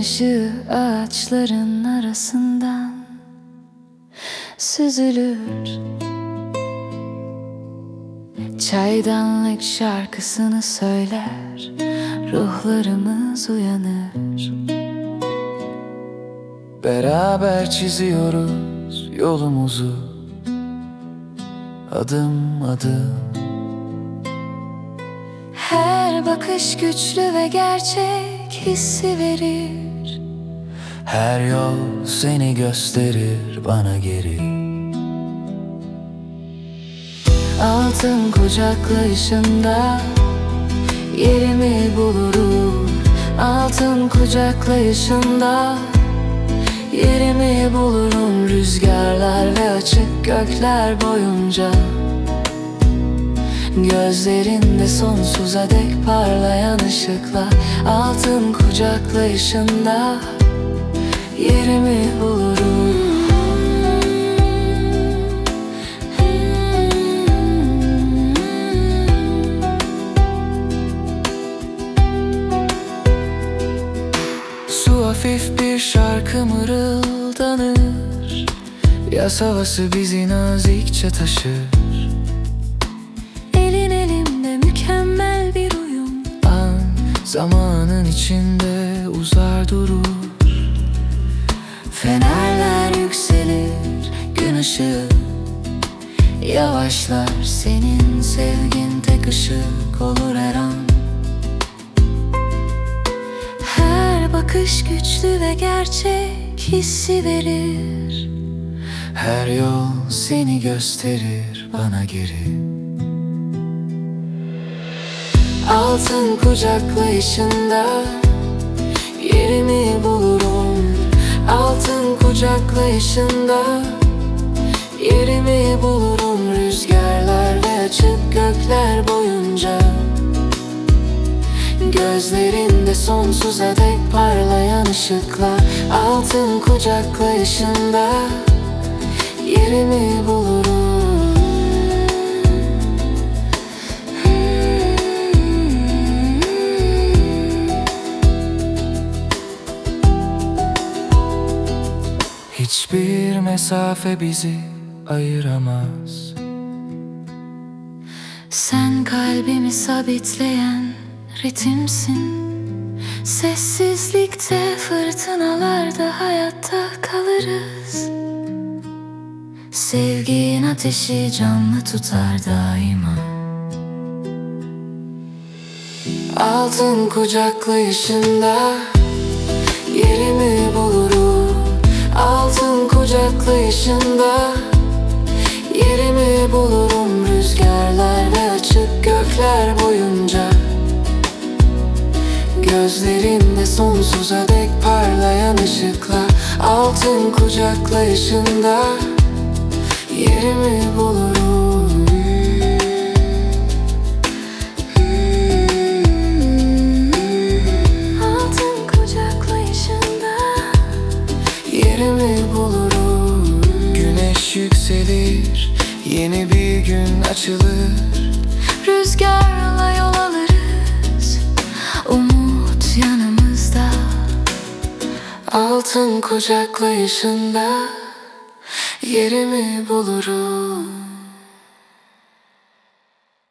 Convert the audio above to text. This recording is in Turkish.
ışığı ağaçların arasından süzülür. Çaydanlık şarkısını söyler, ruhlarımız uyanır. Beraber çiziyoruz yolumuzu, adım adım. Her bakış güçlü ve gerçek hissi verir. Her yol seni gösterir bana geri. Altın kucaklayışında yerimi bulurum. Altın kucaklayışında yerimi bulurum. Rüzgarlar ve açık gökler boyunca gözlerinde sonsuza dek parlayan ışıkla. Altın kucaklayışında yerimi bulurum. Su hafif bir şarkı mırıldanır, yaz havası bizi nazikçe taşır. Elin elimde mükemmel bir uyum. An zamanın içinde uzar durur. Fenerler yükselir, gün ışığı yavaşlar. Senin sevgin tek ışık olur her an. Her bakış güçlü ve gerçek hissi verir. Her yol seni gösterir bana geri. Altın kucaklayışında yerimi bulurum. Altın kucaklayışında yerimi bulurum. Rüzgarlar ve açık gökler boyunca gözlerinde sonsuza dek parlayan ışıkla. Altın kucaklayışında yerimi bulurum. Hiçbir mesafe bizi ayıramaz. Sen kalbimi sabitleyen ritimsin. Sessizlikte, fırtınalarda hayatta kalırız. Sevgin ateşi canlı tutar daima. Altın kucaklayışında yerimi bulurum. Altın kucaklayışında yerimi bulurum. Rüzgarlar ve açık gökler boyunca gözlerinde sonsuza dek parlayan ışıkla. Altın kucaklayışında yerimi bulurum. Altın kucaklayışında yerimi bulurum. Güneş yükselir, yeni bir gün açılır. Rüzgarla yol alırız, umut yanımızda. Altın kucaklayışında yerimi bulurum.